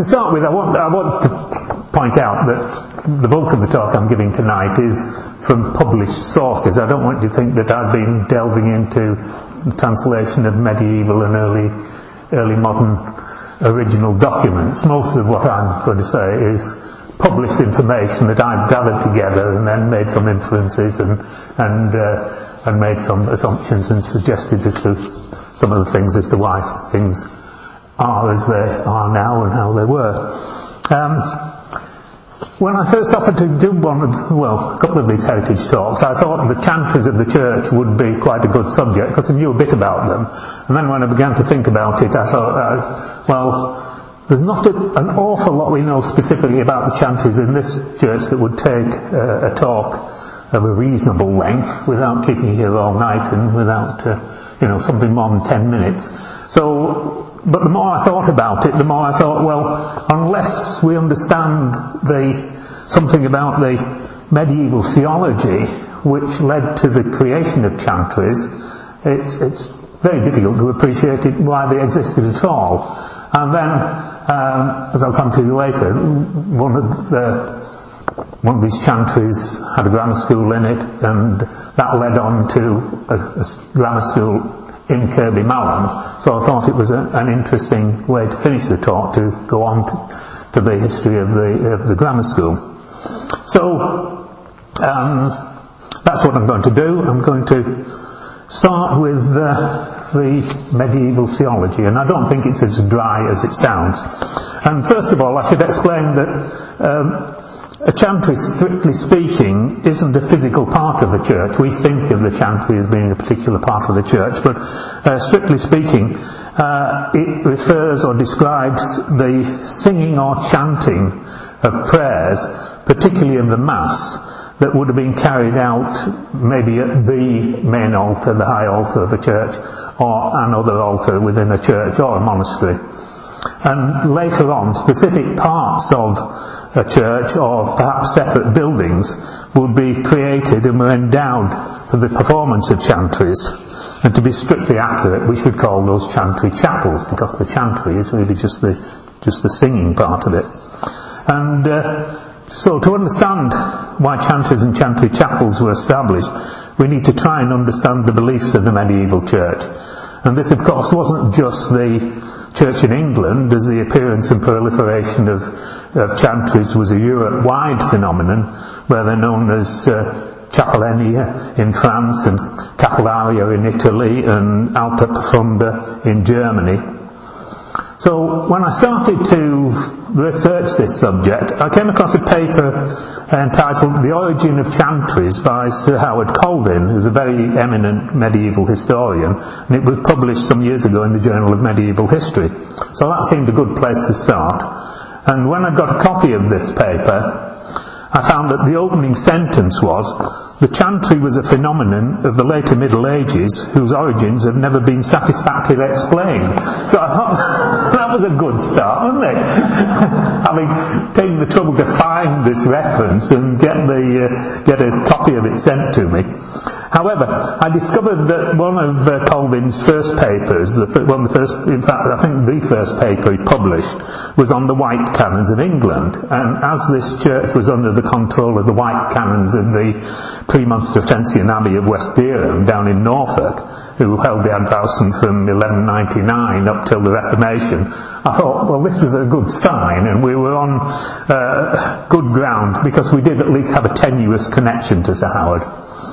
to start with, I want to point out that the bulk of the talk I'm giving tonight is from published sources. I don't want you to think that I've been delving into the translation of medieval and early modern original documents. Most of what I'm going to say is published information that I've gathered together and then made some inferences and made some assumptions and suggested as to some of the things as to why things are as they are now and how they were. When I first offered to do a couple of these heritage talks, I thought the chantries of the church would be quite a good subject because I knew a bit about them. And then when I began to think about it, I thought, there's not an awful lot we know specifically about the chantries in this church that would take a talk of a reasonable length without keeping you here all night and without, something more than 10 minutes. But the more I thought about it, the more I thought, unless we understand something about the medieval theology which led to the creation of chantries, it's very difficult to appreciate why they existed at all. And then, as I'll come to later, one of these chantries had a grammar school in it, and that led on to a grammar school in Kirkby Mallam. So I thought it was an interesting way to finish the talk, to go on to the history of the grammar school. So that's what I'm going to do. I'm going to start with the medieval theology, and I don't think it's as dry as it sounds. And first of all, I should explain that a chantry, strictly speaking, isn't a physical part of the church. We think of the chantry as being a particular part of the church, but strictly speaking, it refers or describes the singing or chanting of prayers, particularly of the Mass, that would have been carried out maybe at the main altar, the high altar of a church, or another altar within a church or a monastery. And later on, specific parts of a church or perhaps separate buildings would be created and were endowed for the performance of chantries. And to be strictly accurate, we should call those chantry chapels, because the chantry is really just the singing part of it. And so to understand why chantries and chantry chapels were established, we need to try and understand the beliefs of the medieval church. And this, of course, wasn't just the church in England, as the appearance and proliferation of chantries was a Europe-wide phenomenon, where they're known as Chapellenia in France and Capellaria in Italy and Alta Profunda in Germany. So when I started to research this subject, I came across a paper entitled The Origin of Chantries by Sir Howard Colvin, who's a very eminent medieval historian, and it was published some years ago in the Journal of Medieval History. So that seemed a good place to start. And when I got a copy of this paper, I found that the opening sentence was, "The chantry was a phenomenon of the later Middle Ages whose origins have never been satisfactorily explained." So I thought, that was a good start, wasn't it? Having taken the trouble to find this reference and get a copy of it sent to me. However, I discovered that one of Colvin's first papers, I think the first paper he published, was on the White Canons of England. And as this church was under the control of the White Canons of the Premonstratensian Abbey of West Dereham down in Norfolk, who held the Advowson from 1199 up till the Reformation, I thought, this was a good sign, and we were on good ground, because we did at least have a tenuous connection to Sir Howard.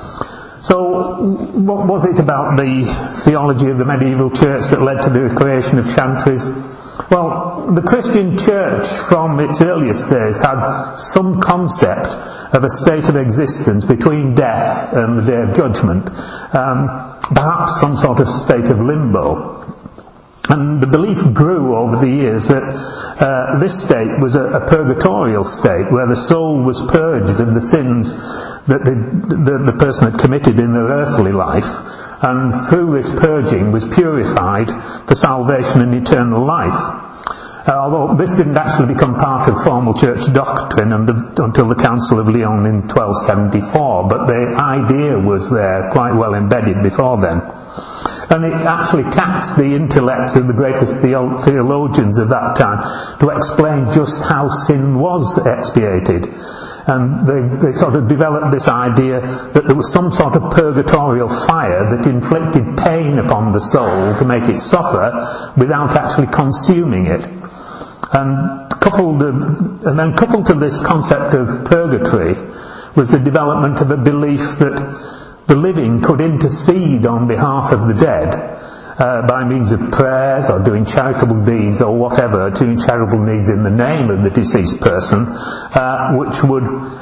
So, what was it about the theology of the medieval church that led to the creation of chantries? Well, the Christian church from its earliest days had some concept of a state of existence between death and the day of judgment, perhaps some sort of state of limbo. And the belief grew over the years that this state was a purgatorial state, where the soul was purged of the sins that the person had committed in their earthly life, and through this purging was purified for salvation and eternal life. Although this didn't actually become part of formal church doctrine until the Council of Lyon in 1274, but the idea was there quite well embedded before then. And it actually taxed the intellects of the greatest theologians of that time to explain just how sin was expiated. And they sort of developed this idea that there was some sort of purgatorial fire that inflicted pain upon the soul to make it suffer without actually consuming it. And coupled to this concept of purgatory was the development of a belief that the living could intercede on behalf of the dead by means of prayers or doing charitable deeds or whatever, doing charitable deeds in the name of the deceased person, which would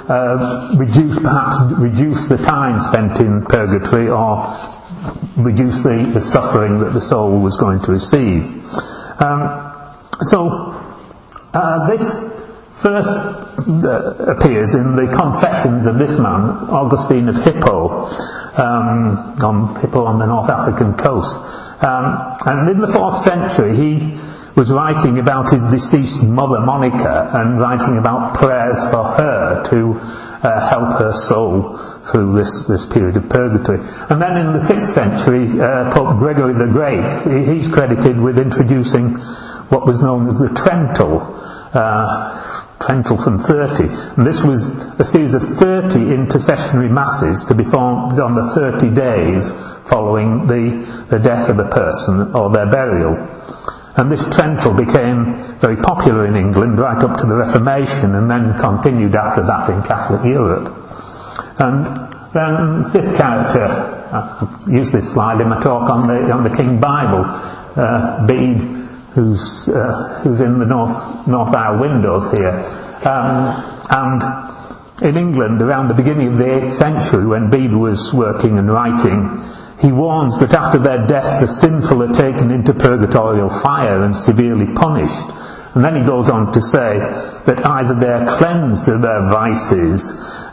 reduce the time spent in purgatory or reduce the suffering that the soul was going to receive. This first appears in the Confessions of this man, Augustine of Hippo, on the North African coast. And in the 4th century he was writing about his deceased mother Monica and writing about prayers for her to help her soul through this period of purgatory. And then in the 6th century, Pope Gregory the Great, he's credited with introducing what was known as the Trental from 30. And this was a series of 30 intercessionary masses to be formed on the 30 days following the death of a person or their burial. And this Trental became very popular in England right up to the Reformation, and then continued after that in Catholic Europe. And then this character, I used this slide in my talk on the King Bible, Bede, who's in the North Aisle windows here. And in England, around the beginning of the 8th century, when Bede was working and writing, he warns that after their death the sinful are taken into purgatorial fire and severely punished. And then he goes on to say that either they are cleansed of their vices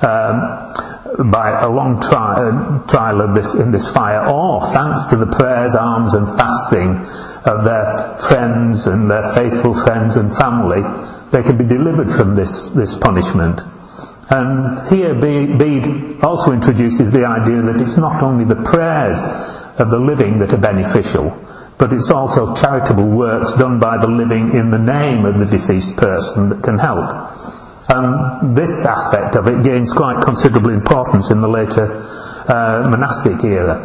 by a long trial of in this fire, or thanks to the prayers, alms and fasting of their friends and their faithful friends and family, they can be delivered from this punishment. And here Bede also introduces the idea that it's not only the prayers of the living that are beneficial, but it's also charitable works done by the living in the name of the deceased person that can help. And this aspect of it gains quite considerable importance in the later monastic era.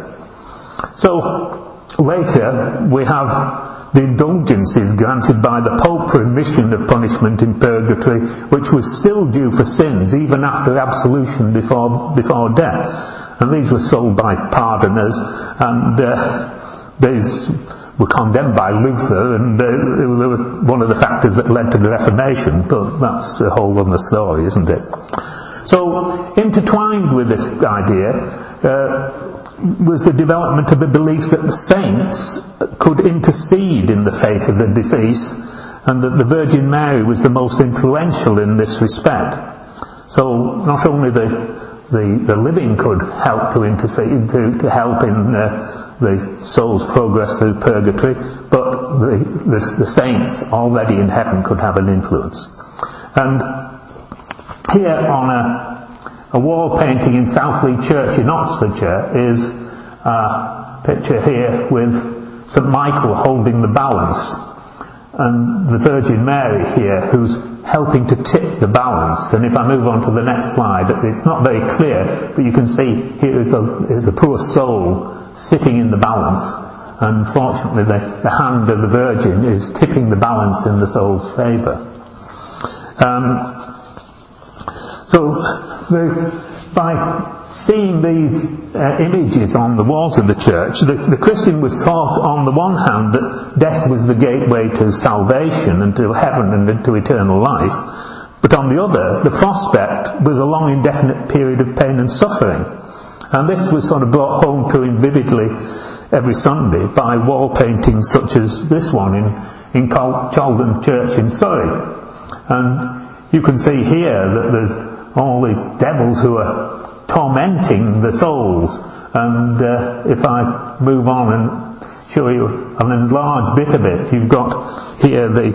So later we have the indulgences granted by the Pope for remission of punishment in purgatory, which was still due for sins even after absolution before death. And these were sold by pardoners, and these were condemned by Luther, and they were one of the factors that led to the Reformation. But that's a whole other story, isn't it? So intertwined with this idea was the development of the belief that the saints could intercede in the fate of the deceased, and that the Virgin Mary was the most influential in this respect. So not only the living could help to intercede, to help in the soul's progress through purgatory, but the saints already in heaven could have an influence. And here on a wall painting in Southleigh Church in Oxfordshire is a picture here with St Michael holding the balance, and the Virgin Mary here who's helping to tip the balance. And if I move on to the next slide, it's not very clear, but you can see here is the poor soul sitting in the balance, and fortunately the hand of the Virgin is tipping the balance in the soul's favour. By seeing these images on the walls of the church, the Christian was taught on the one hand that death was the gateway to salvation and to heaven and to eternal life, but on the other, the prospect was a long indefinite period of pain and suffering. And this was sort of brought home to him vividly every Sunday by wall paintings such as this one in Chaldon Church in Surrey. And you can see here that there's all these devils who are tormenting the souls. And if I move on and show you an enlarged bit of it, you've got here the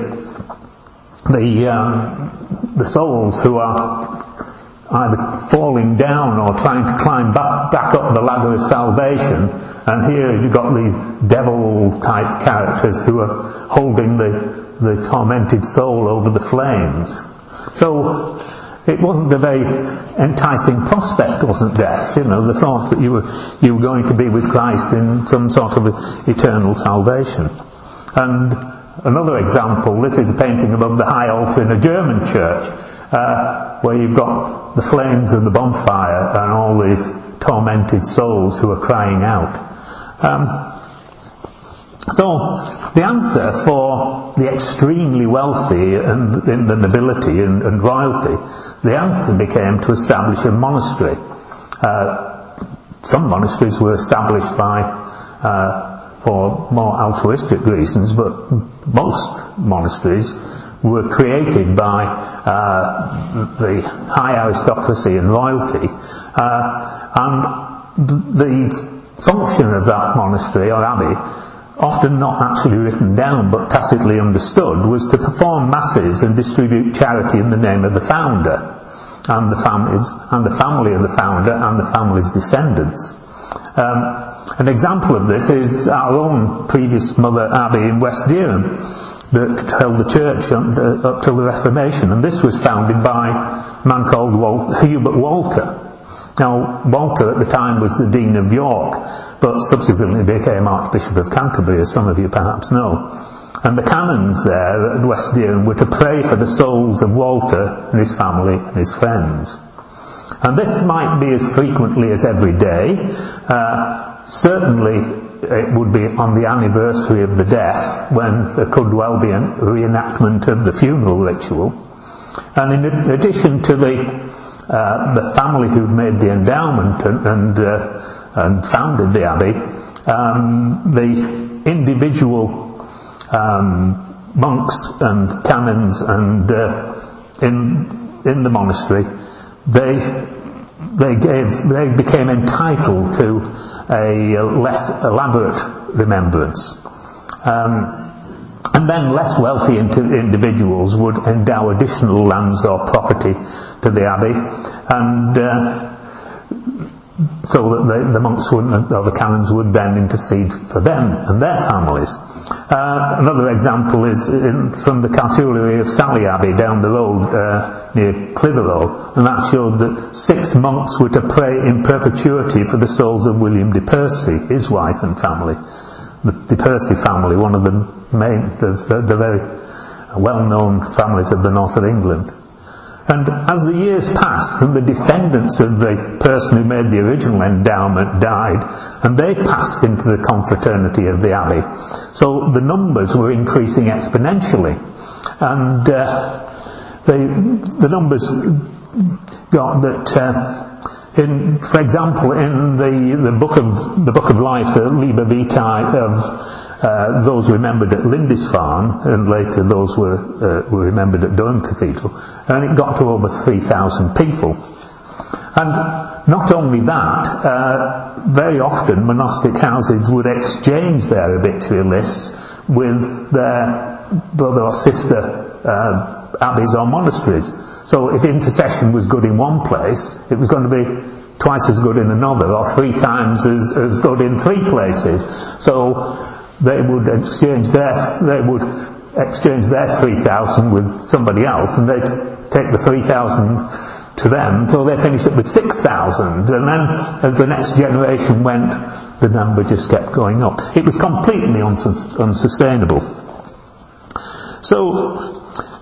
souls who are either falling down or trying to climb back up the ladder of salvation, And here you've got these devil-type characters who are holding the tormented soul over the flames. So it wasn't a very enticing prospect, wasn't death? The thought that you were going to be with Christ in some sort of eternal salvation. And another example, this is a painting above the high altar in a German church, where you've got the flames of the bonfire and all these tormented souls who are crying out. So the answer for the extremely wealthy and in the nobility and royalty, the answer became to establish a monastery. Some monasteries were established for more altruistic reasons, but most monasteries were created by the high aristocracy and royalty, and the function of that monastery or abbey, often not actually written down but tacitly understood, was to perform masses and distribute charity in the name of the founder and the families and the family of the founder and the family's descendants. An example of this is our own previous Mother Abbey in West Dereham that held the church up till the Reformation, and this was founded by a man called Hubert Walter. Now, Walter at the time was the Dean of York, but subsequently became Archbishop of Canterbury, as some of you perhaps know. And the canons there at West Dereham were to pray for the souls of Walter and his family and his friends. And this might be as frequently as every day. Certainly it would be on the anniversary of the death, when there could well be a reenactment of the funeral ritual. And in addition to the family who'd made the endowment and founded the abbey, the individual monks and canons and in the monastery, they became entitled to a less elaborate remembrance. And then less wealthy individuals would endow additional lands or property to the abbey, and so that the monks or the canons would then intercede for them and their families. Another example is from the cartulary of Sally Abbey down the road near Clitheroe, and that showed that 6 monks were to pray in perpetuity for the souls of William de Percy, his wife and family. The de Percy family, one of the very well-known families of the north of England. And as the years passed and the descendants of the person who made the original endowment died, and they passed into the confraternity of the abbey, so the numbers were increasing exponentially, and the numbers got that for example, in the book of life, the Liber Vitae of those remembered at Lindisfarne, and later those were remembered at Durham Cathedral, and it got to over 3,000 people. And not only that, very often monastic houses would exchange their obituary lists with their brother or sister abbeys or monasteries. So if intercession was good in one place, it was going to be twice as good in another, or 3 times as good in 3 places. So they would exchange their 3,000 with somebody else, and they'd take the 3,000 to them until they finished up with 6,000, and then as the next generation went, the number just kept going up. It was completely unsustainable. So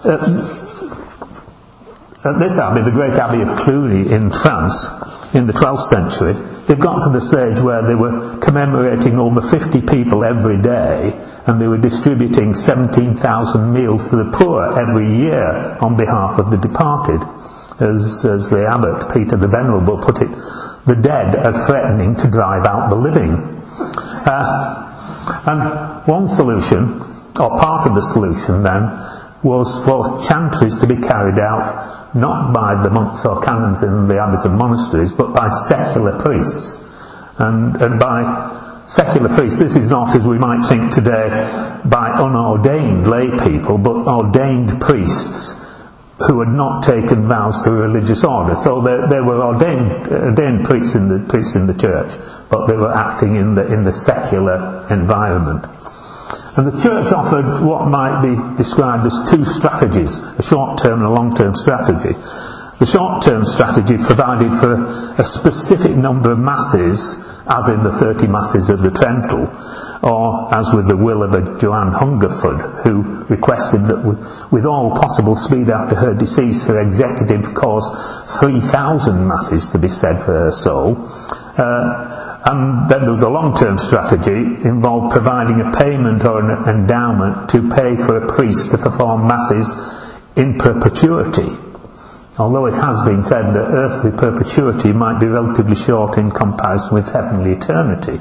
at this abbey, the great abbey of Cluny in France, in the 12th century, they'd got to the stage where they were commemorating over 50 people every day, and they were distributing 17,000 meals to the poor every year on behalf of the departed. As the abbot, Peter the Venerable, put it, the dead are threatening to drive out the living. And one solution, or part of the solution then, was for chantries to be carried out not by the monks or canons in the abbeys and monasteries, but by secular priests. And by secular priests, this is not, as we might think today, by unordained lay people, but ordained priests who had not taken vows to a religious order. So there were ordained priests in the church, but they were acting in the secular environment. And the church offered what might be described as two strategies, a short-term and a long-term strategy. The short-term strategy provided for a specific number of masses, as in the 30 masses of the Trental, or as with the will of a Joanne Hungerford, who requested that with all possible speed after her decease, her executive caused 3,000 masses to be said for her soul. And then there was a long-term strategy, involved providing a payment or an endowment to pay for a priest to perform masses in perpetuity. Although it has been said that earthly perpetuity might be relatively short in comparison with heavenly eternity.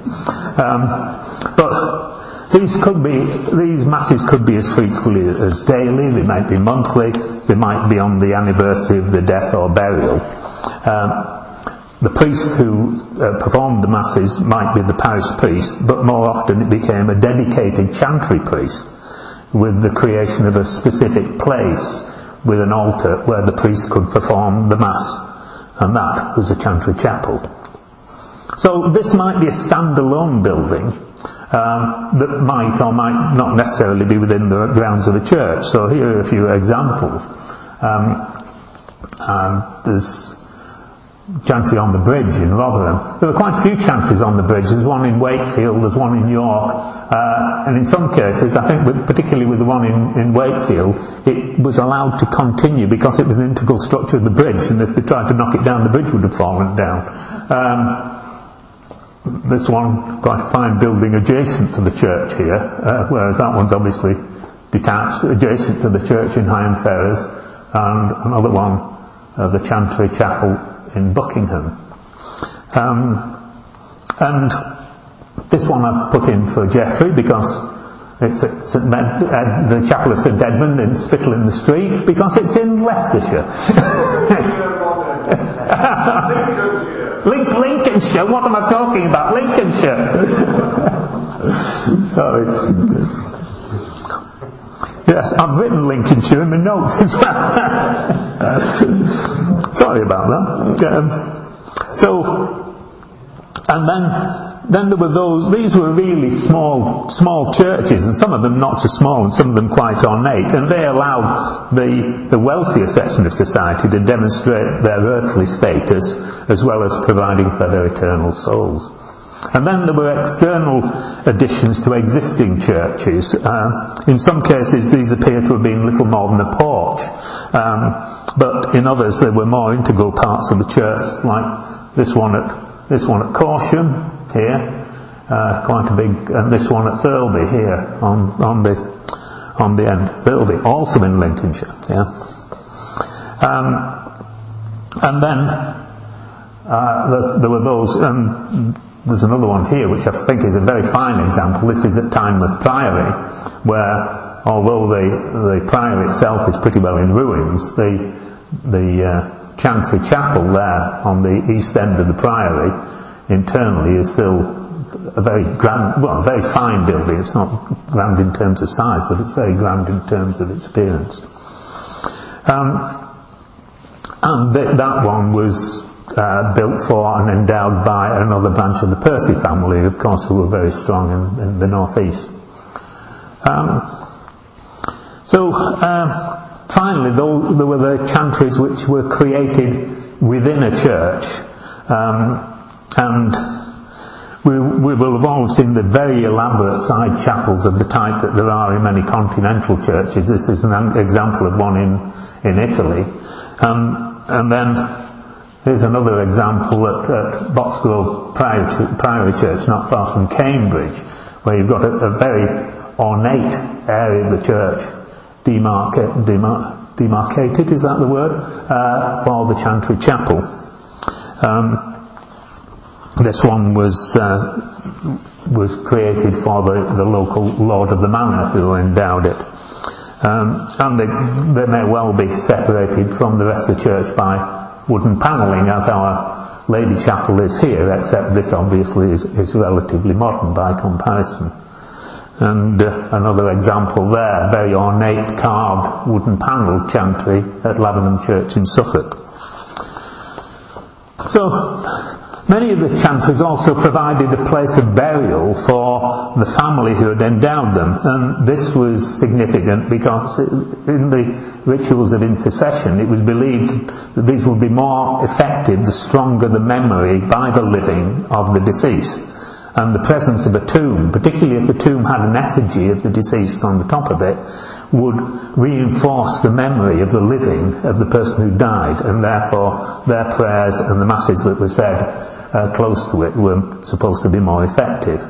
But these masses could be as frequently as daily, they might be monthly, they might be on the anniversary of the death or burial. The priest who performed the masses might be the parish priest, but more often it became a dedicated chantry priest, with the creation of a specific place with an altar where the priest could perform the mass, and that was a chantry chapel. So this might be a standalone building that might or might not necessarily be within the grounds of a church. So here are a few examples. There's chantry on the bridge in Rotherham. There were quite a few chantries on the bridge. There's one in Wakefield, there's one in York, and in some cases, I think particularly with the one in Wakefield, it was allowed to continue because it was an integral structure of the bridge, and if they tried to knock it down, the bridge would have fallen down. This one, quite a fine building adjacent to the church here, whereas that one's obviously detached, adjacent to the church in Higham Ferrers, and another one, the Chantry Chapel in Buckingham. And this one I put in for Geoffrey because it's at the Chapel of St Edmund in Spittal in the Street, because it's in Leicestershire. Lincolnshire, what am I talking about? Lincolnshire. Sorry. Yes, I've written Lincolnshire in my notes as well. Sorry about that. And then there were these were really small churches, and some of them not so small and some of them quite ornate, and they allowed the wealthier section of society to demonstrate their earthly status as well as providing for their eternal souls. And then there were external additions to existing churches. In some cases these appear to have been little more than a porch, but in others they were more integral parts of the church, like this one at Corsham here, quite a big, and this one at Thirlby here on the end. Thirlby, also in Lincolnshire. Yeah. And then there were those. There's another one here which I think is a very fine example. This is at Tynemouth Priory, where although the priory itself is pretty well in ruins, the Chantry Chapel there on the east end of the priory internally is still a very very fine building. It's not grand in terms of size, but it's very grand in terms of its appearance. And that one was built for and endowed by another branch of the Percy family, of course, who were very strong in the northeast. Finally, there were the chantries which were created within a church, and we will have all seen the very elaborate side chapels of the type that there are in many continental churches. This is an example of one in Italy. And then here's another example at Boxgrove Priory Church, not far from Cambridge, where you've got a very ornate area of the church demarcated, is that the word, for the Chantry Chapel. This one was created for the local lord of the manor who endowed it. And they may well be separated from the rest of the church by wooden panelling, as our Lady Chapel is here, except this obviously is relatively modern by comparison. And another example there, very ornate carved wooden panelled chantry at Lavenham Church in Suffolk. So, many of the chantries also provided a place of burial for the family who had endowed them, and this was significant because in the rituals of intercession it was believed that these would be more effective the stronger the memory by the living of the deceased. And the presence of a tomb, particularly if the tomb had an effigy of the deceased on the top of it, would reinforce the memory of the living of the person who died, and therefore their prayers and the masses that were said close to it were supposed to be more effective.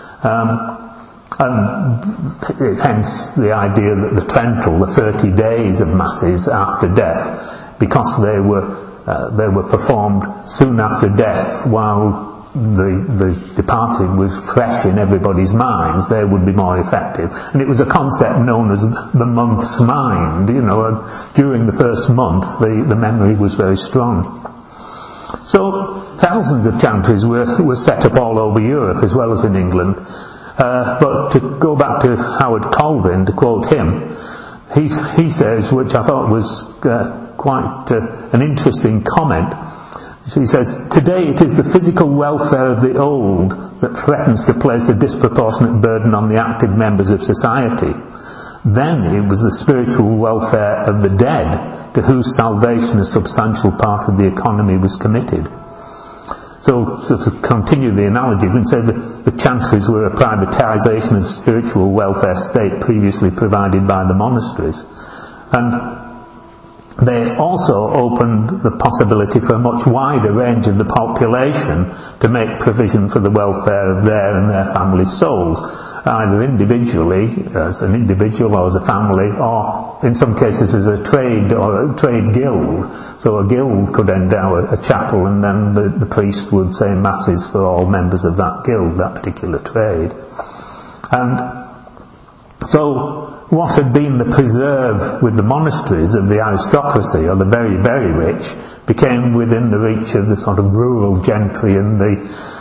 And hence the idea that the Trental, the 30 days of masses after death, because they were performed soon after death while the departed was fresh in everybody's minds, they would be more effective. And it was a concept known as the month's mind. During the first month the memory was very strong. So thousands of chantries were set up all over Europe as well as in England. But to go back to Howard Colvin, to quote him, he says, which I thought was quite an interesting comment. So he says, "Today it is the physical welfare of the old that threatens to place a disproportionate burden on the active members of society. Then it was the spiritual welfare of the dead, to whose salvation a substantial part of the economy was committed." So to continue the analogy, we can say that the chantries were a privatisation of the spiritual welfare state previously provided by the monasteries. And they also opened the possibility for a much wider range of the population to make provision for the welfare of their and their families' souls, either individually, as an individual or as a family, or in some cases as a trade or a trade guild. So a guild could endow a chapel, and then the priest would say masses for all members of that guild, that particular trade. And so what had been the preserve with the monasteries of the aristocracy or the very, very rich became within the reach of the sort of rural gentry and the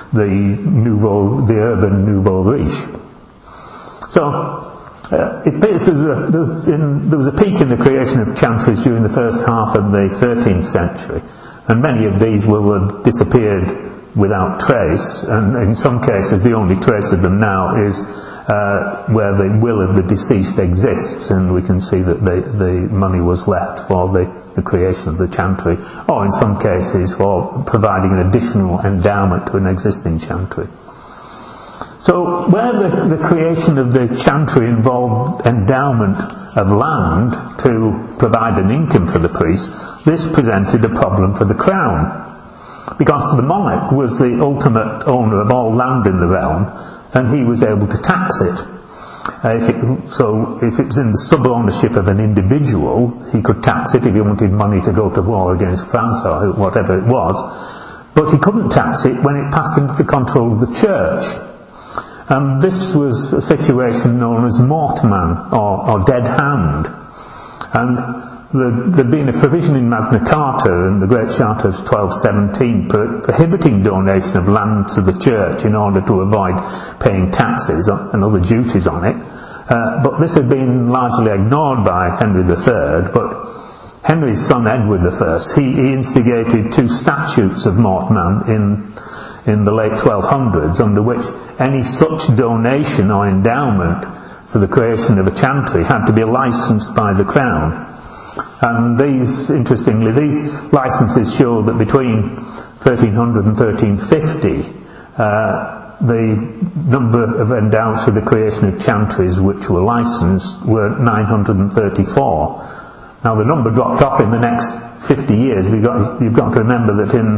urban nouveau riche. So it appears there was a peak in the creation of chantries during the first half of the 13th century, and many of these will have disappeared without trace, and in some cases the only trace of them now is where the will of the deceased exists, and we can see that the money was left for the creation of the chantry, or in some cases for providing an additional endowment to an existing chantry. So where the creation of the chantry involved endowment of land to provide an income for the priest, this presented a problem for the crown, because the monarch was the ultimate owner of all land in the realm, and he was able to tax it. If it was in the sub-ownership of an individual, he could tax it if he wanted money to go to war against France or whatever it was, but he couldn't tax it when it passed into the control of the church. And this was a situation known as mortmain, or dead hand. And there'd been a provision in Magna Carta and the Great Charter of 1217 prohibiting donation of land to the church in order to avoid paying taxes and other duties on it. But this had been largely ignored by Henry III, but Henry's son Edward I, he instigated 2 statutes of mortmain in the late 1200s, under which any such donation or endowment for the creation of a chantry had to be licensed by the crown. And interestingly, these licenses show that between 1300 and 1350, the number of endowments for the creation of chantries which were licensed were 934. Now the number dropped off in the next 50 years. You've got to remember that in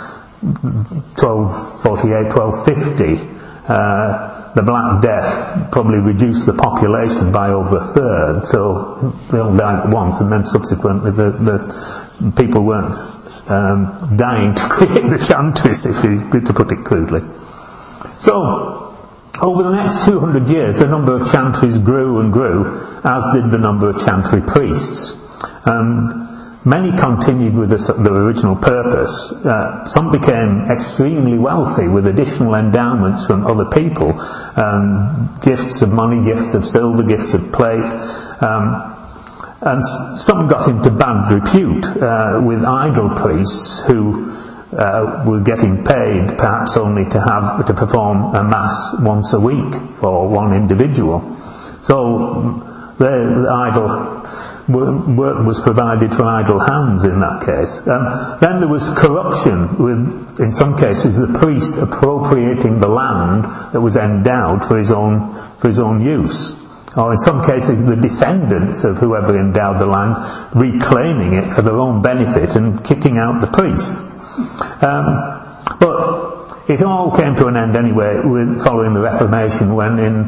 1248, 1250, the Black Death probably reduced the population by over a third, so they all died at once, and then subsequently the people weren't dying to create the chantries, to put it crudely. So, over the next 200 years, the number of chantries grew and grew, as did the number of chantry priests. And Many continued with the original purpose. Some became extremely wealthy with additional endowments from other people, gifts of money, gifts of silver, gifts of plate, and some got into bad repute with idle priests who were getting paid perhaps only to perform a mass once a week for one individual. So the idle work was provided from idle hands in that case. Then there was corruption, with, in some cases, the priest appropriating the land that was endowed for his own use. Or in some cases, the descendants of whoever endowed the land reclaiming it for their own benefit and kicking out the priest. But it all came to an end anyway following the Reformation, when in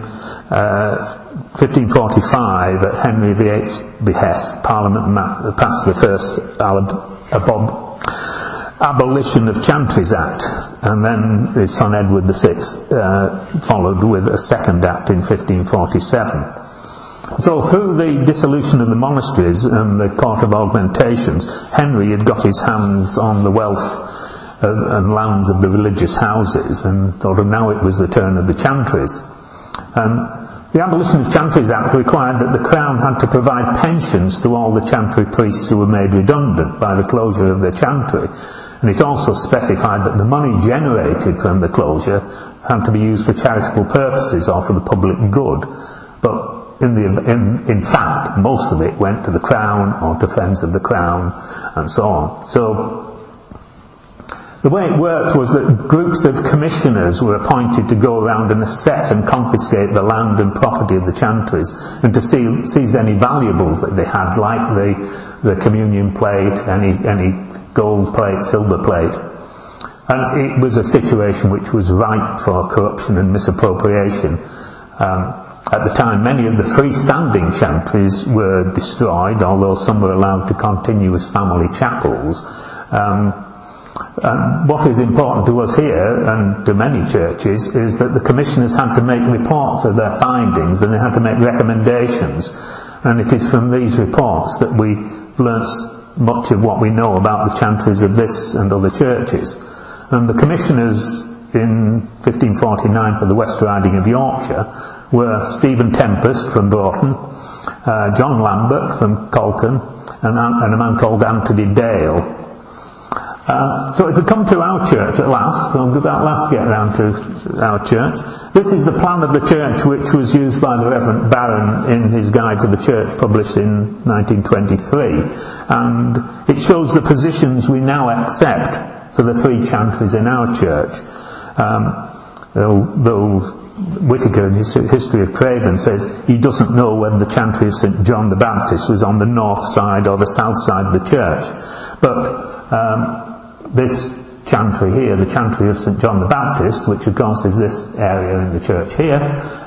1545, at Henry VIII's behest, Parliament passed the first abolition of Chantries Act, and then his son Edward VI followed with a second act in 1547. So through the dissolution of the monasteries and the Court of Augmentations, Henry had got his hands on the wealth and lands of the religious houses, and thought now it was the turn of the chantries. The Abolition of Chantries Act required that the Crown had to provide pensions to all the chantry priests who were made redundant by the closure of their chantry, and it also specified that the money generated from the closure had to be used for charitable purposes or for the public good. But in fact, most of it went to the Crown or to friends of the Crown and so on. So the way it worked was that groups of commissioners were appointed to go around and assess and confiscate the land and property of the chantries, and to seize any valuables that they had, like the communion plate, any gold plate, silver plate. And it was a situation which was ripe for corruption and misappropriation. At the time, many of the freestanding chantries were destroyed, although some were allowed to continue as family chapels. And what is important to us here, and to many churches, is that the commissioners had to make reports of their findings, and they had to make recommendations. And it is from these reports that we learnt much of what we know about the chantries of this and other churches. And the commissioners in 1549 for the West Riding of Yorkshire were Stephen Tempest from Broughton, John Lambert from Colton, and a man called Anthony Dale. So it had come to our church at last, so we'll at last get around to our church. This is the plan of the church which was used by the Reverend Barron in his Guide to the Church, published in 1923. And it shows the positions we now accept for the three chantries in our church. Though Whitaker in his History of Craven says he doesn't know whether the chantry of St John the Baptist was on the north side or the south side of the church. But this chantry here, the chantry of St John the Baptist, which of course is this area in the church here,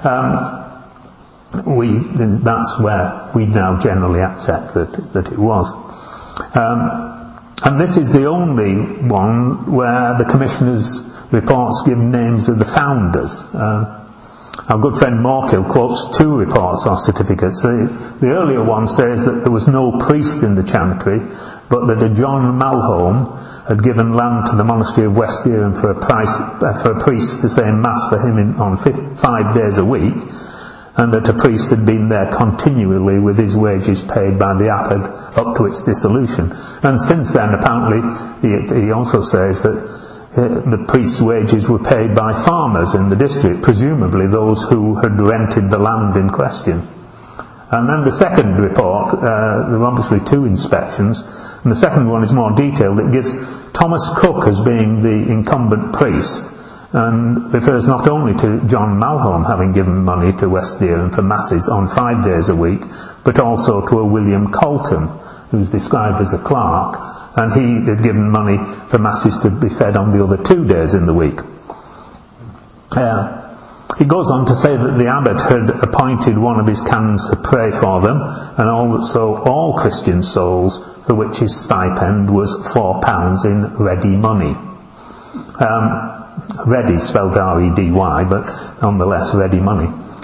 that's where we now generally accept that it was. And this is the only one where the commissioners' reports give names of the founders. Our good friend Morkill quotes two reports or certificates. The earlier one says that there was no priest in the chantry, but that a John Malholm had given land to the monastery of West Dereham for a priest to say mass for him on 5 days a week, and that a priest had been there continually with his wages paid by the abbot up to its dissolution. And since then, apparently, he also says that the priest's wages were paid by farmers in the district, presumably those who had rented the land in question. And then the second report, there were obviously two inspections, and the second one is more detailed. It gives Thomas Cook as being the incumbent priest, and refers not only to John Malholm having given money to West Dereham for masses on 5 days a week, but also to a William Colton, who's described as a clerk, and he had given money for masses to be said on the other 2 days in the week. He goes on to say that the abbot had appointed one of his canons to pray for them, and also all Christian souls, for which his stipend was £4 in ready money. Ready spelled R-E-D-Y, but nonetheless ready money.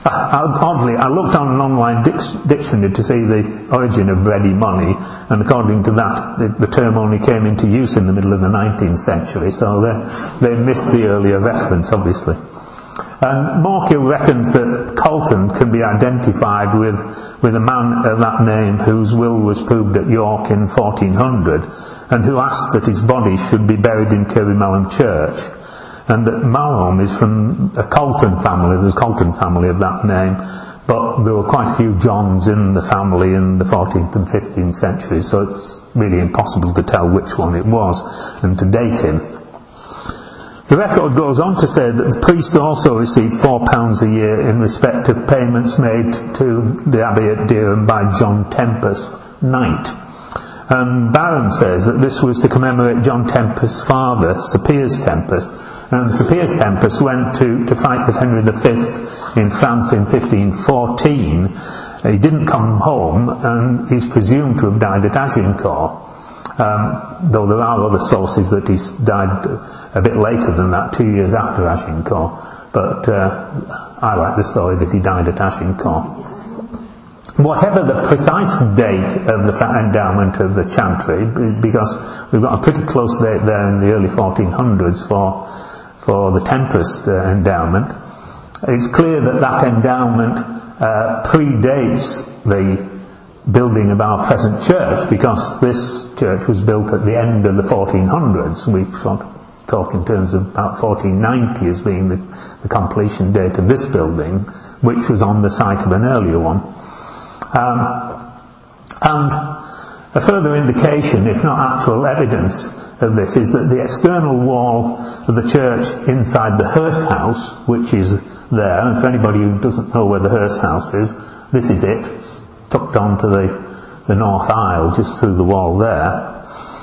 Oddly, I looked on an online dictionary to see the origin of ready money, and according to that, the term only came into use in the middle of the 19th century, so they missed the earlier reference, obviously. And Morkill reckons that Colton can be identified with a man of that name whose will was proved at York in 1400, and who asked that his body should be buried in Kirrymallam Church, and that Malholm is from a Colton family. There's a Colton family of that name, but there were quite a few Johns in the family in the 14th and 15th centuries, so it's really impossible to tell which one it was and to date him. The record goes on to say that the priest also received £4 a year in respect of payments made to the abbey at Dereham by John Tempest, Knight. And Barron says that this was to commemorate John Tempest's father, Sir Piers Tempest, and Sir Piers Tempest went to fight with Henry V in France in 1514. He didn't come home, and he's presumed to have died at Agincourt. Though there are other sources that he died a bit later than that, 2 years after Agincourt. But I like the story that he died at Agincourt. Whatever the precise date of the endowment of the chantry, because we've got a pretty close date there in the early 1400s for the Tempest endowment, it's clear that endowment predates the building of our present church, because this church was built at the end of the 1400s. We sort of talk in terms of about 1490 as being the completion date of this building, which was on the site of an earlier one. And a further indication, if not actual evidence of this, is that the external wall of the church inside the Hearst House, which is there, and for anybody who doesn't know where the Hearst House is, this is it. It's tucked onto the north aisle, just through the wall there.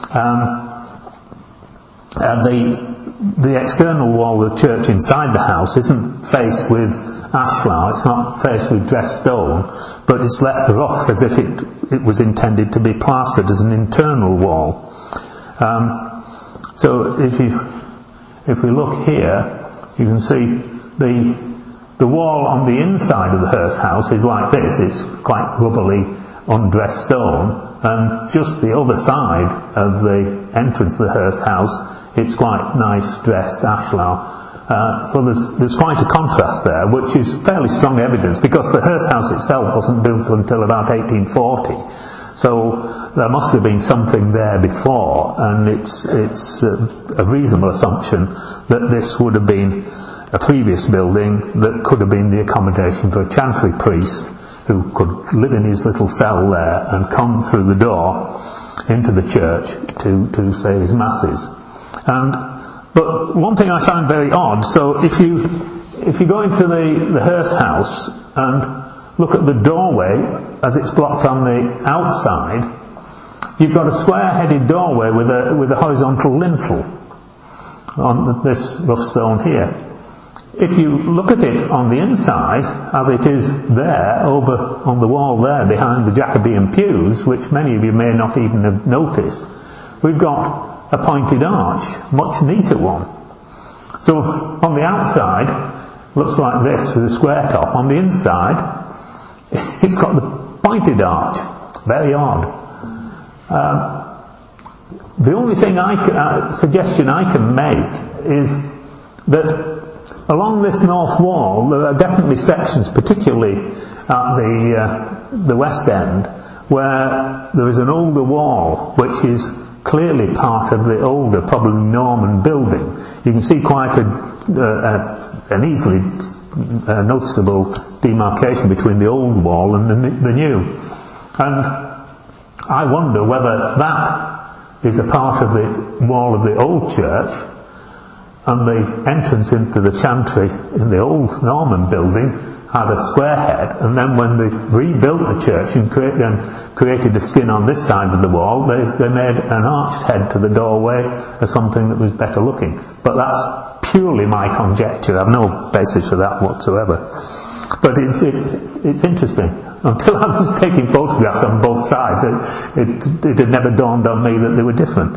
The external wall of the church inside the house isn't faced with ashlar, it's not faced with dressed stone, but it's left rough as if it was intended to be plastered as an internal wall. So if we look here, you can see the wall on the inside of the Hearst House is like this. It's quite rubbly, undressed stone, and just the other side of the entrance to the Hearst House, it's quite nice dressed ashlar. So there's quite a contrast there, which is fairly strong evidence, because the Hearst House itself wasn't built until about 1840. So there must have been something there before, and it's a reasonable assumption that this would have been a previous building that could have been the accommodation for a chantry priest who could live in his little cell there and come through the door into the church to say his masses. But one thing I find very odd, so if you go into the Hearst House and look at the doorway as it's blocked on the outside, you've got a square-headed doorway with a horizontal lintel on this rough stone here. If you look at it on the inside, as it is there, over on the wall there behind the Jacobean pews, which many of you may not even have noticed, we've got a pointed arch, much neater one. So on the outside, looks like this with a square top. On the inside, it's got the pointed arch. Very odd. The only thing suggestion I can make is that along this north wall there are definitely sections, particularly at the west end, where there is an older wall which is clearly part of the older, probably Norman building. You can see quite an easily noticeable demarcation between the old wall and the new. And I wonder whether that is a part of the wall of the old church, and the entrance into the chantry in the old Norman building had a square head, and then when they rebuilt the church and created a skin on this side of the wall, they made an arched head to the doorway as something that was better looking. But that's purely my conjecture. I have no basis for that whatsoever. But it's interesting. Until I was taking photographs on both sides, it had never dawned on me that they were different.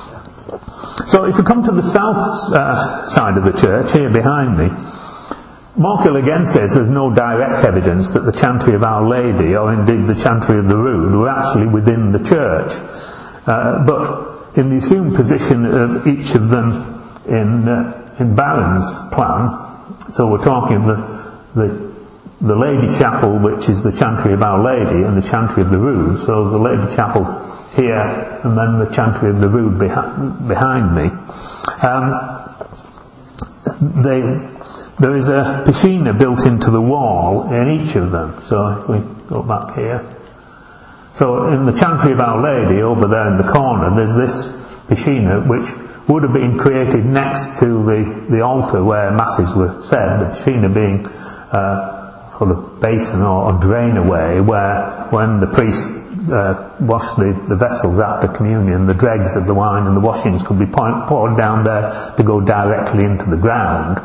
So if you come to the south side of the church, here behind me, Moorkill again says there's no direct evidence that the Chantry of Our Lady, or indeed the Chantry of the Rood, were actually within the church. But in the assumed position of each of them in Barron's plan, so we're talking of the Lady Chapel, which is the Chantry of Our Lady, and the Chantry of the Rood. So the Lady Chapel here, and then the Chantry of the Rood behind me. There is a piscina built into the wall in each of them. So if we go back here. So in the Chantry of Our Lady, over there in the corner, there's this piscina which would have been created next to the altar where masses were said, the piscina being sort of basin or drain away where when the priest washed the vessels after communion, the dregs of the wine and the washings could be poured down there to go directly into the ground.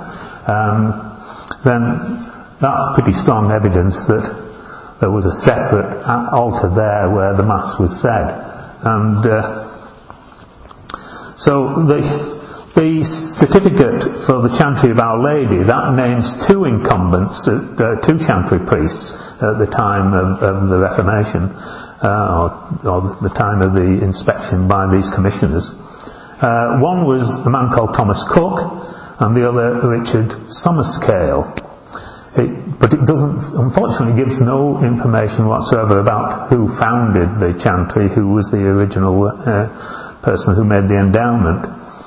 Then that's pretty strong evidence that there was a separate altar there where the Mass was said. And so the certificate for the Chantry of Our Lady, that names two incumbents, two chantry priests at the time of the Reformation, or the time of the inspection by these commissioners. One was a man called Thomas Cook, and the other Richard Summerscale. But it doesn't, unfortunately, gives no information whatsoever about who founded the chantry, who was the original person who made the endowment.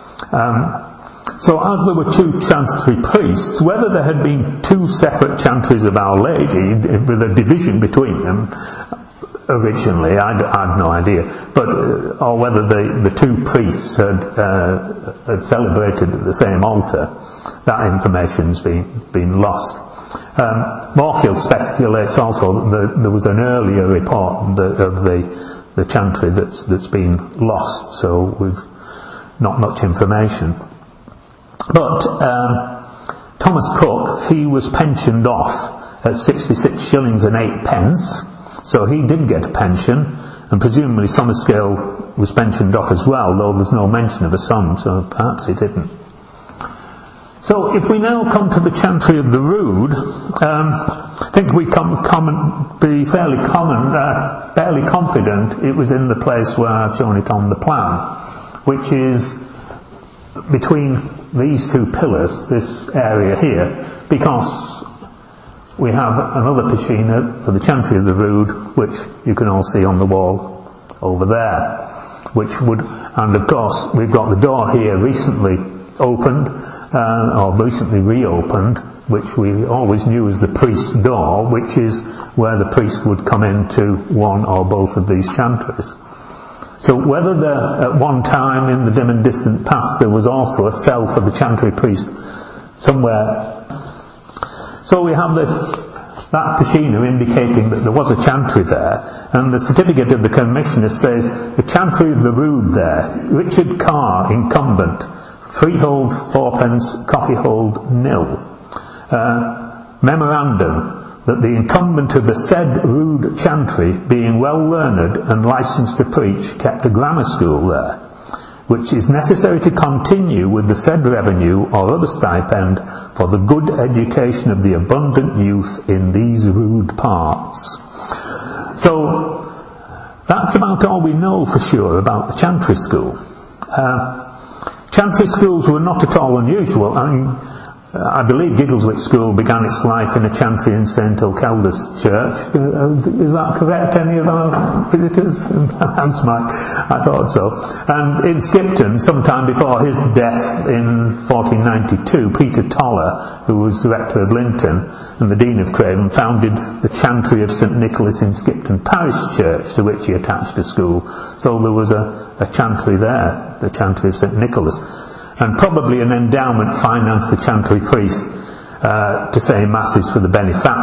So as there were two chantry priests, whether there had been two separate chantries of Our Lady with a division between them originally, I had no idea, but or whether the two priests had celebrated at the same altar, that information's been lost. Moorkill speculates also that there was an earlier report of the chantry that's been lost, so we've not much information. But Thomas Cook, he was pensioned off at 66 shillings and 8 pence, so he did get a pension, and presumably Summerscale was pensioned off as well, though there's no mention of a sum, so perhaps he didn't. So if we now come to the Chantry of the Rood, I think we be fairly confident it was in the place where I've shown it on the plan, which is between these two pillars, this area here, because we have another piscina for the Chantry of the Rood, which you can all see on the wall over there, and of course we've got the door here recently opened, or recently reopened, which we always knew as the priest's door, which is where the priest would come into one or both of these chantries. So whether there, at one time in the dim and distant past, there was also a cell for the chantry priest somewhere. So we have that piscina indicating that there was a chantry there, and the certificate of the commissioner says, the Chantry of the Rood there, Richard Carr, incumbent, freehold 4d, copyhold 0. Memorandum that the incumbent of the said Rood Chantry, being well learned and licensed to preach, kept a grammar school there, which is necessary to continue with the said revenue or other stipend for the good education of the abundant youth in these rude parts. So that's about all we know for sure about the chantry school. Chantry schools were not at all unusual. I believe Giggleswick School began its life in a chantry in St Ilkelder's Church. Is that correct? Any of our visitors? That's I thought so. And in Skipton, sometime before his death in 1492, Peter Toller, who was rector of Linton and the Dean of Craven, founded the Chantry of St Nicholas in Skipton Parish Church, to which he attached a school. So there was a chantry there, the Chantry of St Nicholas. And probably an endowment financed the chantry priest to say masses for the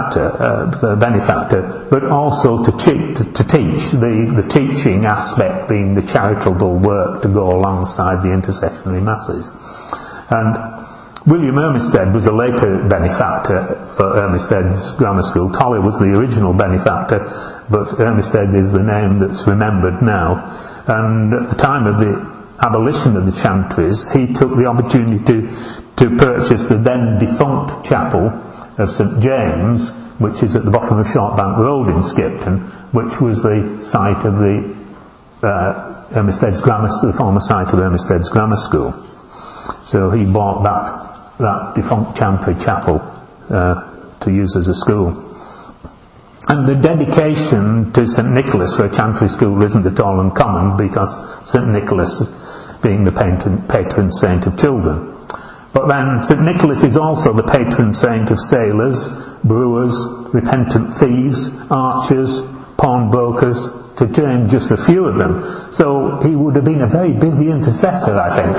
benefactor, but also to teach, the teaching aspect being the charitable work to go alongside the intercessionary masses. And William Ermisted was a later benefactor for Ermisted's grammar school. Toller was the original benefactor, but Ermisted is the name that's remembered now. And at the time of the abolition of the chantries, he took the opportunity to purchase the then defunct chapel of St James, which is at the bottom of Shortbank Road in Skipton, which was the site of the Ermisted's Grammar School, the former site of Ermisted's Grammar School. So he bought that defunct Chantry Chapel to use as a school. And the dedication to St Nicholas for a chantry school isn't at all uncommon, because St Nicholas being the patron saint of children. But then St Nicholas is also the patron saint of sailors, brewers, repentant thieves, archers, pawnbrokers, to name just a few of them. So he would have been a very busy intercessor, I think.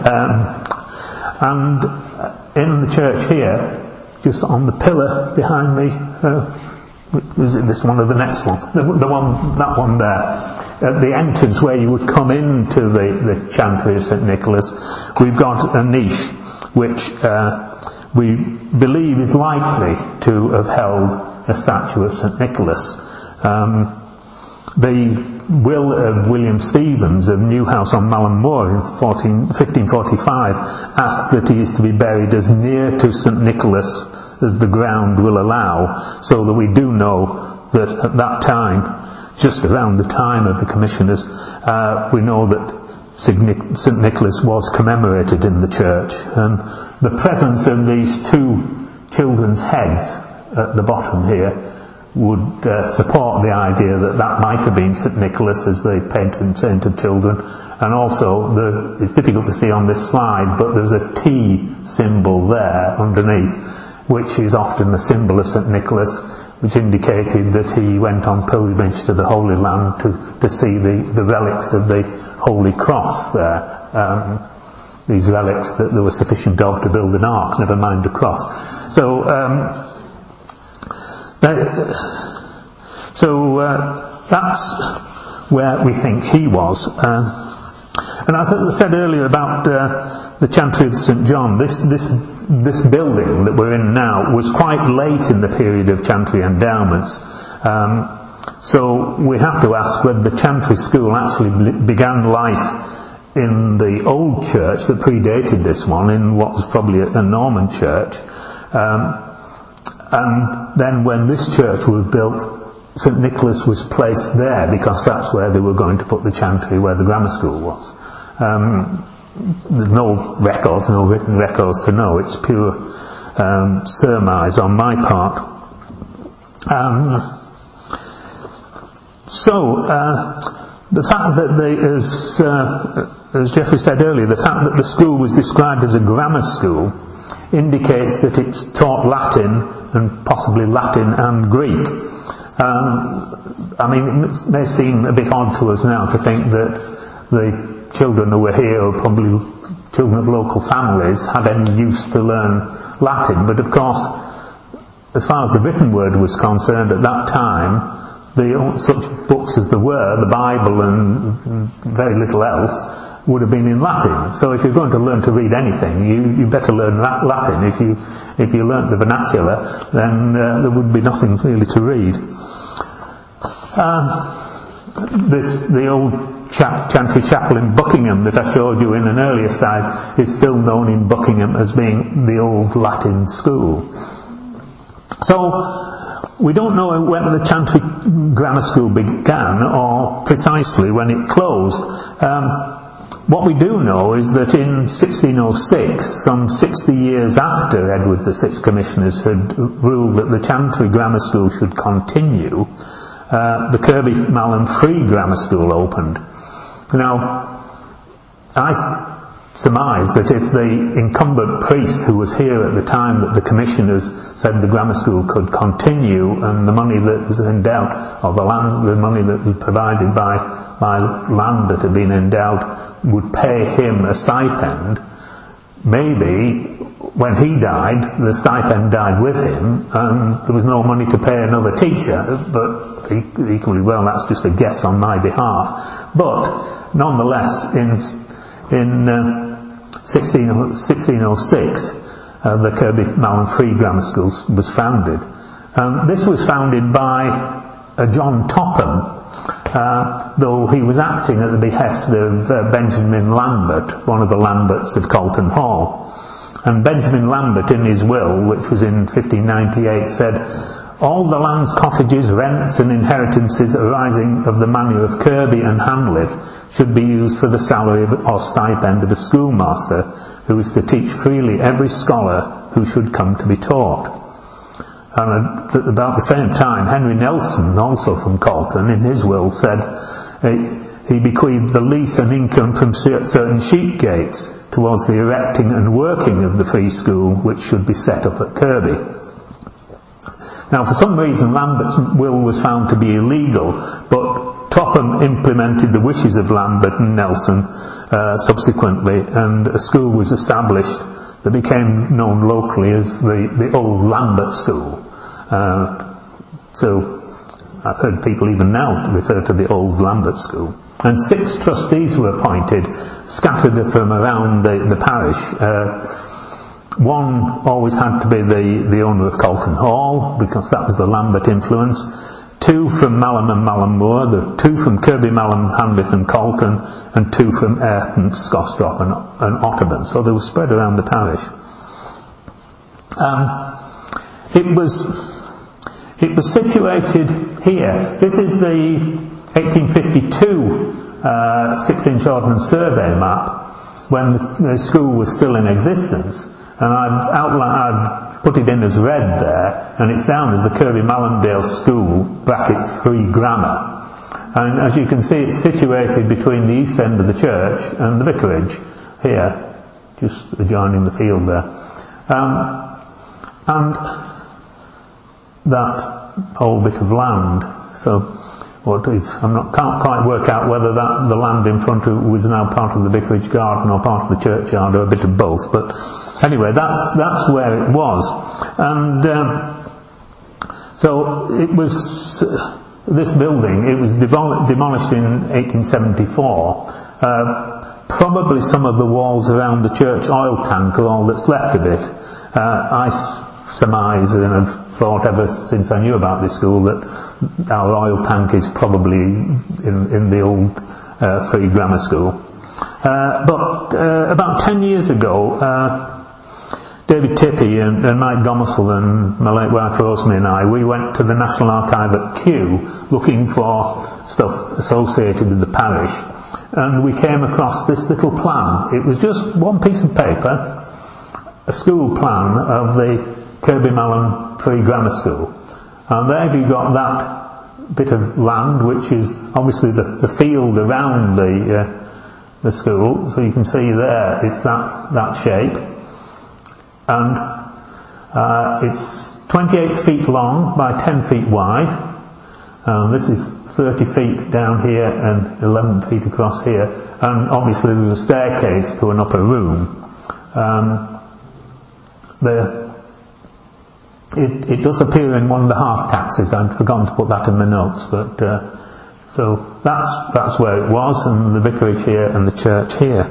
And in the church here, just on the pillar behind me, is it this one or the next one? That one there. At the entrance where you would come into the chantry of St Nicholas, we've got a niche which we believe is likely to have held a statue of St Nicholas. The will of William Stevens of Newhouse on Malham Moor in 1545 asked that he is to be buried as near to St Nicholas as the ground will allow, so that we do know that at that time, just around the time of the commissioners, we know that St Nicholas was commemorated in the church. And the presence of these two children's heads at the bottom here would support the idea that that might have been St Nicholas as the patron saint of children. And also, it's difficult to see on this slide, but there's a T symbol there underneath, which is often the symbol of St Nicholas, which indicated that he went on pilgrimage to the Holy Land to see the relics of the Holy Cross there. These relics that there was sufficient of to build an ark, never mind a cross. So that's where we think he was. And as I said earlier about the Chantry of St John, this building that we're in now was quite late in the period of chantry endowments. So we have to ask whether the chantry school actually began life in the old church that predated this one, in what was probably a Norman church. And then when this church was built, St Nicholas was placed there, because that's where they were going to put the chantry, where the grammar school was. There's no records, no written records to know. It's pure surmise on my part. The fact that as Geoffrey said earlier, the fact that the school was described as a grammar school indicates that it's taught Latin, and possibly Latin and Greek. I mean, it may seem a bit odd to us now to think that the children who were here, or probably children of local families, had any use to learn Latin. But of course, as far as the written word was concerned at that time, such books as there were, the Bible and very little else, would have been in Latin. So if you're going to learn to read anything, you better learn Latin. If you learnt the vernacular, then there would be nothing really to read. The old Chantry Chapel in Buckingham that I showed you in an earlier slide is still known in Buckingham as being the old Latin school. So we don't know whether the Chantry Grammar School began or precisely when it closed. What we do know is that in 1606, some 60 years after Edward VI Commissioners had ruled that the Chantry Grammar School should continue, the Kirby Malham Free Grammar School opened. Now, I surmise that if the incumbent priest who was here at the time that the commissioners said the grammar school could continue, and the money that was endowed, or the money that was provided by land that had been endowed, would pay him a stipend, maybe when he died, the stipend died with him, and there was no money to pay another teacher. But equally well, that's just a guess on my behalf. But nonetheless, in 1606, the Kirby Malham Free Grammar School was founded. This was founded by John Topham, though he was acting at the behest of Benjamin Lambert, one of the Lamberts of Colton Hall. And Benjamin Lambert, in his will, which was in 1598, said, "All the lands, cottages, rents and inheritances arising of the manor of Kirby and Hanlith should be used for the salary or stipend of a schoolmaster who is to teach freely every scholar who should come to be taught." And at about the same time, Henry Nelson, also from Colton, in his will said he bequeathed the lease and income from certain sheep gates towards the erecting and working of the free school which should be set up at Kirby. Now, for some reason, Lambert's will was found to be illegal, but Topham implemented the wishes of Lambert and Nelson subsequently, and a school was established that became known locally as the Old Lambert School. So I've heard people even now refer to the Old Lambert School. And 6 trustees were appointed, scattered from around the parish. One always had to be the owner of Colton Hall, because that was the Lambert influence. 2 from Malham and Malham Moor, the 2 from Kirby, Malham, Hanlith and Colton, and 2 from Ayrton, Scostroff and Otterburn. So they were spread around the parish. It was situated here. This is the 1852 6-inch Ordnance Survey map when the school was still in existence. And I've put it in as red there, and it's down as the Kirby Malhamdale School, brackets free grammar. And as you can see, it's situated between the east end of the church and the vicarage here, just adjoining the field there. And that whole bit of land. So can't quite work out whether the land in front of it was now part of the vicarage garden or part of the churchyard, or a bit of both. But anyway, that's where it was. And so it was this building. It was demolished in 1874. Probably some of the walls around the church oil tank are all that's left of it. I surmise, and I've thought ever since I knew about this school, that our oil tank is probably in the old free grammar school. But about 10 years ago, David Tippie and Mike Gomersall and my late wife Rosemary and I, we went to the National Archive at Kew looking for stuff associated with the parish, and we came across this little plan. It was just one piece of paper, a school plan of the Kirby Malham Free Grammar School, and there you got that bit of land, which is obviously the field around the school. So you can see there it's that shape, and it's 28 feet long by 10 feet wide. This is 30 feet down here and 11 feet across here, and obviously there's a staircase to an upper room. It does appear in 1.5 taxes. I'd forgotten to put that in my notes, but so that's where it was, and the vicarage here and the church here.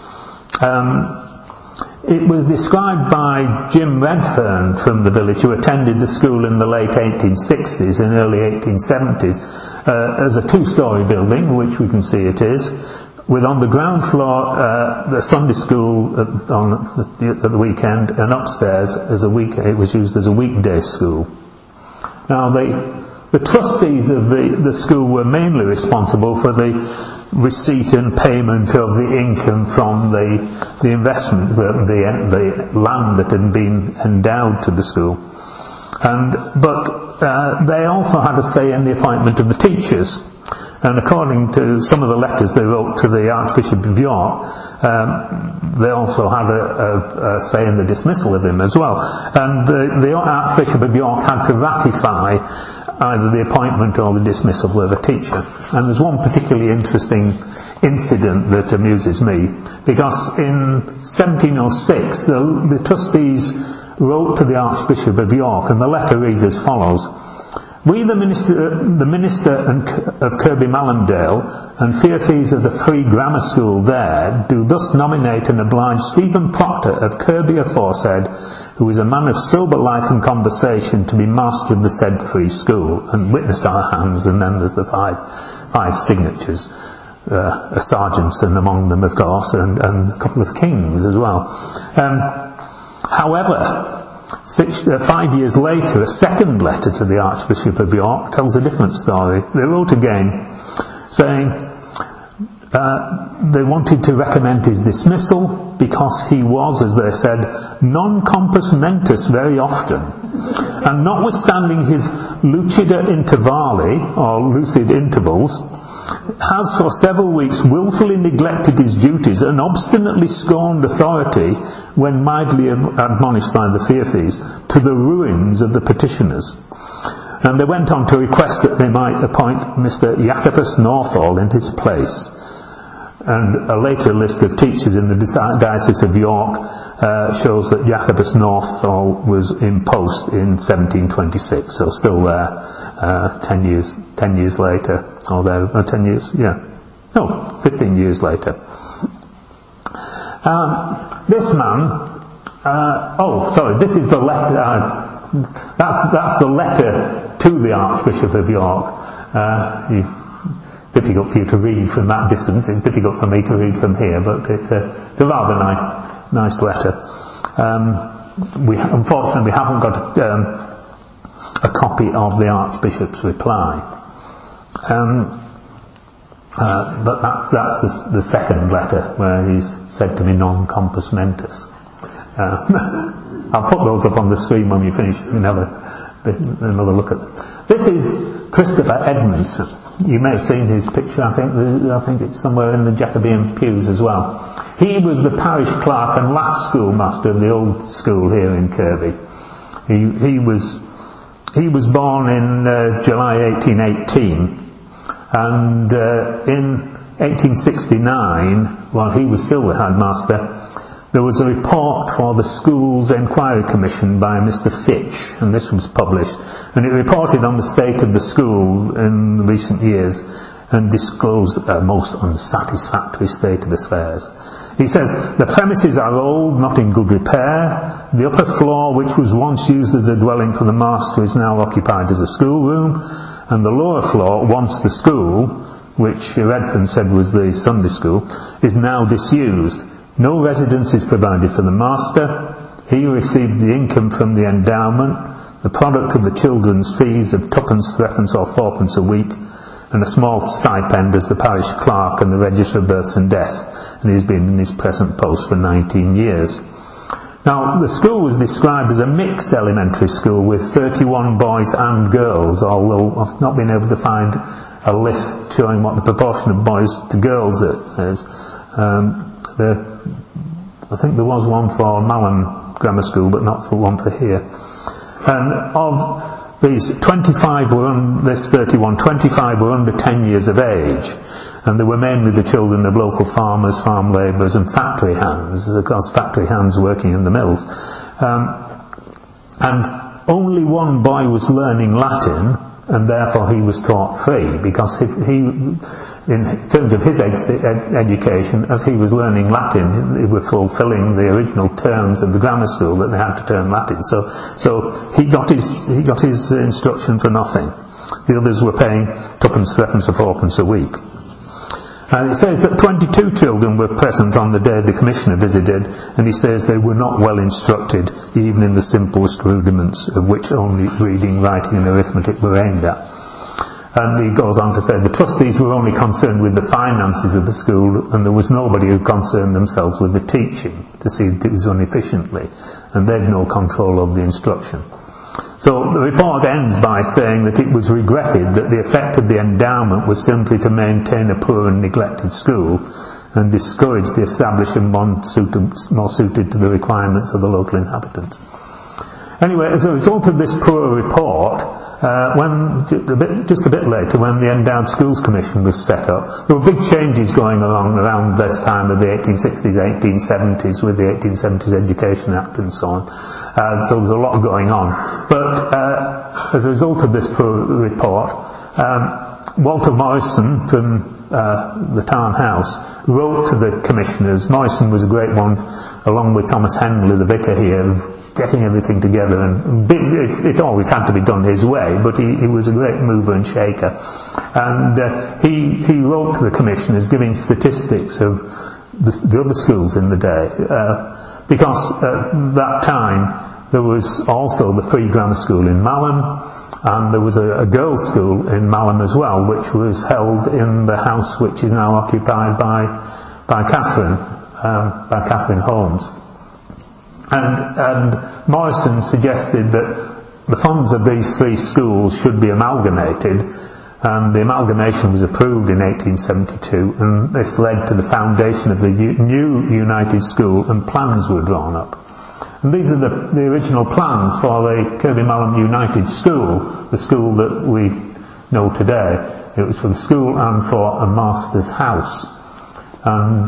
It was described by Jim Redfern from the village, who attended the school in the late 1860s and early 1870s, as a 2-storey building, which we can see it is, with on the ground floor the Sunday school at the weekend, and upstairs it was used as a weekday school. Now the trustees of the school were mainly responsible for the receipt and payment of the income from the investments, the land that had been endowed to the school, but they also had a say in the appointment of the teachers. And according to some of the letters they wrote to the Archbishop of York, they also had a say in the dismissal of him as well. And the Archbishop of York had to ratify either the appointment or the dismissal of a teacher. And there's one particularly interesting incident that amuses me, because in 1706 the trustees wrote to the Archbishop of York, and the letter reads as follows: "We, the minister of Kirby Malhamdale and fees of the Free Grammar School there, do thus nominate and oblige Stephen Proctor of Kirby aforesaid, who is a man of sober life and conversation, to be master of the said free school," and witness our hands, and then there's the five signatures, a sergeant's and among them, of course, and a couple of kings as well. However, 5 years later, a second letter to the Archbishop of York tells a different story. They wrote again, saying they wanted to recommend his dismissal because he was, as they said, non compos mentis very often, and notwithstanding his lucida intervalli, or lucid intervals, has for several weeks wilfully neglected his duties and obstinately scorned authority when mildly admonished by the Theophes, to the ruins of the petitioners. And they went on to request that they might appoint Mr. Jacobus Northall in his place. And a later list of teachers in the Diocese of York shows that Jacobus Northall was in post in 1726, so still there 10 years later, although 15 years later. This man, this is the letter, that's the letter to the Archbishop of York. Difficult for you to read from that distance. It's difficult for me to read from here, but it's a rather nice letter. Unfortunately, we haven't got a copy of the Archbishop's reply. But that's the second letter where he's said to me non compos mentis. I'll put those up on the screen when we finish. You can have another look at them. This is Christopher Edmondson. You may have seen his picture. I think it's somewhere in the Jacobean pews as well. He was the parish clerk and last schoolmaster of the old school here in Kirby. He was born in July 1818, and in 1869, while he was still the headmaster, there was a report for the Schools Enquiry Commission by Mr. Fitch, and this was published, and it reported on the state of the school in recent years and disclosed a most unsatisfactory state of affairs. He says, the premises are old, not in good repair. The upper floor, which was once used as a dwelling for the master, is now occupied as a schoolroom, and the lower floor, once the school, which Redfern said was the Sunday school, is now disused. No residence is provided for the master. He received the income from the endowment, the product of the children's fees of 2pence, 3pence or 4pence a week, and a small stipend as the parish clerk and the register of births and deaths, and he's been in his present post for 19 years. Now, the school was described as a mixed elementary school with 31 boys and girls, although I've not been able to find a list showing what the proportion of boys to girls is. I think there was one for Malham Grammar School, but not for one for here. And of these, 25 were under 10 years of age, and they were mainly the children of local farmers, farm labourers and factory hands, of course factory hands working in the mills. And only one boy was learning Latin, and therefore he was taught free, because he in terms of his education, as he was learning Latin, he was fulfilling the original terms of the grammar school that they had to learn Latin. So he got his instruction for nothing. The others were paying 2pence, 3pence or 4pence a week. And it says that 22 children were present on the day the commissioner visited, and he says they were not well instructed, even in the simplest rudiments, of which only reading, writing and arithmetic were aimed at. And he goes on to say the trustees were only concerned with the finances of the school, and there was nobody who concerned themselves with the teaching to see that it was run efficiently, and they had no control of the instruction. So the report ends by saying that it was regretted that the effect of the endowment was simply to maintain a poor and neglected school and discourage the establishment more suited to the requirements of the local inhabitants. Anyway, as a result of this poor report, just a bit later, when the Endowed Schools Commission was set up, there were big changes going on around this time of the 1860s, 1870s, with the 1870s Education Act and so on. So there's a lot going on. But as a result of this poor report, Walter Morrison from the Town House wrote to the commissioners. Morrison was a great one, along with Thomas Henley, the vicar here, of getting everything together, and it always had to be done his way, but he was a great mover and shaker. And he wrote to the commissioners giving statistics of the other schools in the day. because at that time there was also the free grammar school in Malham, and there was a girls' school in Malham as well, which was held in the house which is now occupied by Catherine Holmes. And Morrison suggested that the funds of these three schools should be amalgamated, and the amalgamation was approved in 1872, and this led to the foundation of the new United School, and plans were drawn up. And these are the original plans for the Kirkby Malham United School, the school that we know today. It was for the school and for a master's house. And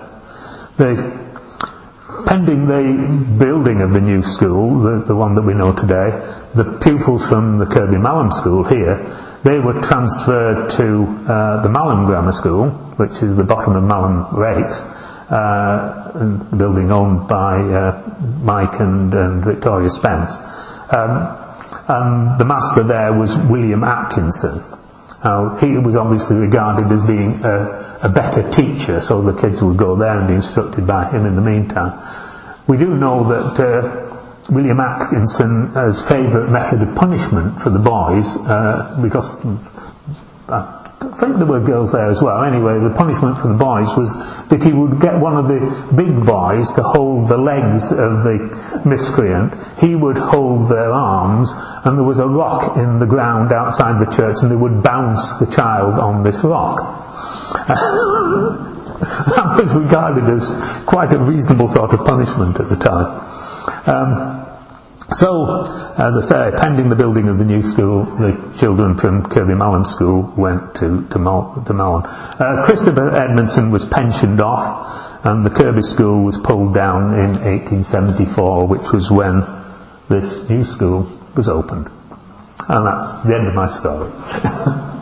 pending the building of the new school, the one that we know today, the pupils from the Kirkby Malham School here, they were transferred to the Malham Grammar School, which is the bottom of Malham Rakes, a building owned by Mike and Victoria Spence. And the master there was William Atkinson. Now, he was obviously regarded as being a better teacher, so the kids would go there and be instructed by him in the meantime. We do know that William Atkinson has favourite method of punishment for the boys, because I think there were girls there as well. Anyway, the punishment for the boys was that he would get one of the big boys to hold the legs of the miscreant. He would hold their arms, and there was a rock in the ground outside the church, and they would bounce the child on this rock. That was regarded as quite a reasonable sort of punishment at the time. So, as I say, pending the building of the new school, the children from Kirkby Malham School went to Malham. Christopher Edmondson was pensioned off, and the Kirkby School was pulled down in 1874, which was when this new school was opened. And that's the end of my story.